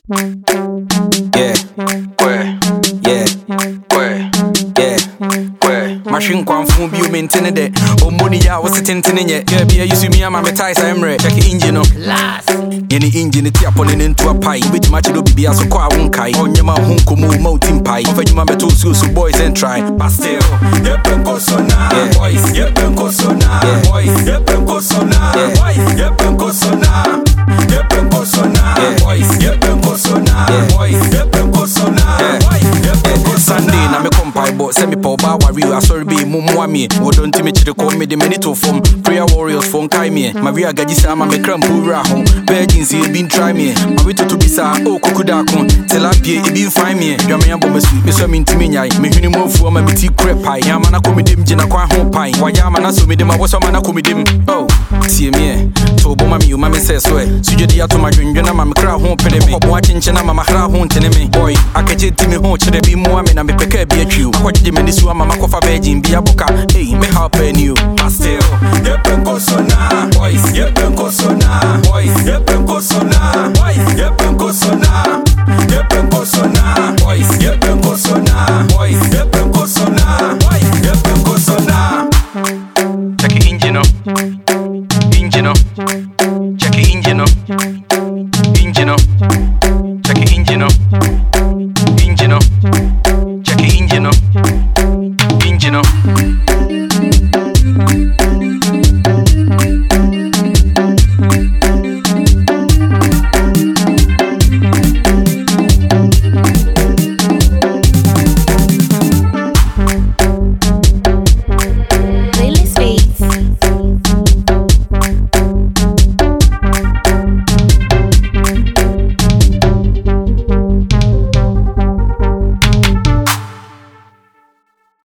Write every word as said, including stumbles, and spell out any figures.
Yeah, where? Yeah, where? Yeah, where? Machine kwan phone bi o maintain it. O money ya was sitting in it. Yeah, be you see me am my ties I'm ready. Check engine no. Last. Any engine ti upon into a pie. Which match do be as so kwa won kai. Onyema hunko mu mountain pie. Of you ma to so boys and try. But still, ye penko so na boys. Ye penko so na boys. Ye penko so na boys. Ye penko so na. Ye penko so na boys. Ye penko so na boys. Ye penko so na boys. Ye penko Sunday na me compile but send me power worry I sorry be mumu me. Wo don't me chire call me the minute to form prayer warriors phone kai me. Maria gaji sama me kram pura ho. Virgins e been try me. Ma we to to bisa o kukuda kon. Tilapia e been find me. Dwa me abom su me so me ntimi nyai. Me hwini mo fu ma me ti crep pie. Ya mana ko me dem gina kwa ho pie. Wa ya mana so me dem wo so mana ko me dem. Oh, see me. To bo ma me ma me say so e. Sujudi ato ma dwendwena ma me kra ho pede me. Obo achenche na ma ma kra ho ntene me. Boy, akaje ti me ho chire bi mo na me peke bi atwiu. Akwaje me ni su ama makofa virgin bi aboka. Hey, me help you. But still, ye penko so na boys. Ye penko so na boys. Ye penko so na boys. Ye penko so na. Ye penko so na boys. Ye penko so na boys. Ye penko so na boys. Ye penko so na. Check it engine up. Engine up. Check it engine up. Engine up. Check it engine up.